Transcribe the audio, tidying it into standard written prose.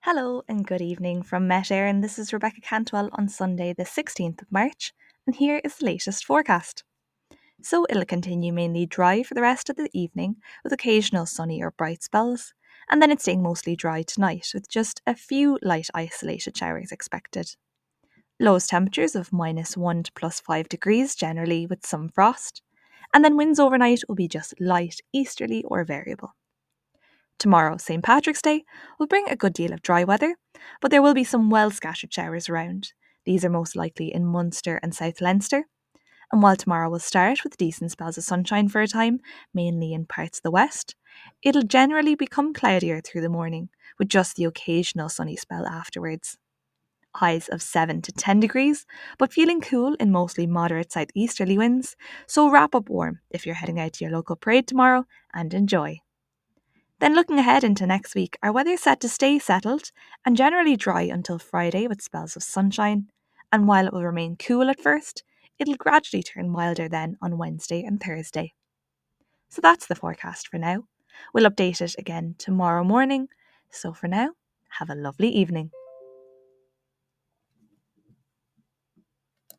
Hello and good evening from Met Air, and this is Rebecca Cantwell on Sunday, the 16th of March, and here is the latest forecast. So it'll continue mainly dry for the rest of the evening, with occasional sunny or bright spells, and then it's staying mostly dry tonight, with just a few light isolated showers expected. Lowest temperatures of -1 to +5 degrees generally, with some frost, and then winds overnight will be just light easterly or variable. Tomorrow, St. Patrick's Day, will bring a good deal of dry weather, but there will be some well scattered showers around. These are most likely in Munster and South Leinster. And while tomorrow will start with decent spells of sunshine for a time, mainly in parts of the west, it'll generally become cloudier through the morning, with just the occasional sunny spell afterwards. Highs of 7 to 10 degrees, but feeling cool in mostly moderate southeasterly winds, so wrap up warm if you're heading out to your local parade tomorrow and enjoy. Then looking ahead into next week, our weather is set to stay settled and generally dry until Friday with spells of sunshine, and while it will remain cool at first, it'll gradually turn milder then on Wednesday and Thursday. So that's the forecast for now. We'll update it again tomorrow morning. So for now, have a lovely evening.